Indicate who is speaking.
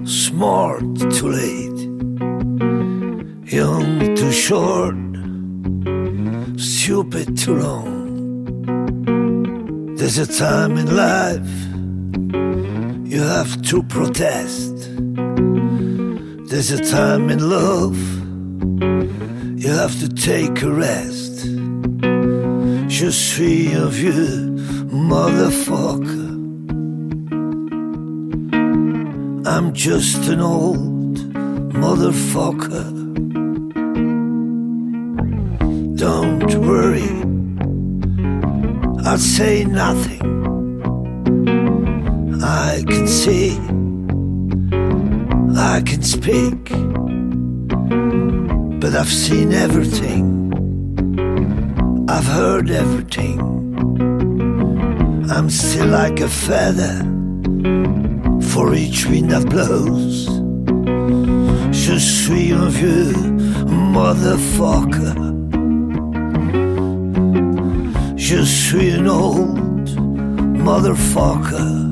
Speaker 1: Smart too late, young too short, stupid too long. There's a time in life you have to protest. There's a time in love you have to take a rest. Je suis un vieux motherfucker. I'm just an old motherfucker. Don't worry, I'll say nothing. I can see, I can speak, but I've seen everything, I've heard everything. I'm still like a feather for each wind that blows. Je suis un vieux motherfucker. Je suis an old motherfucker.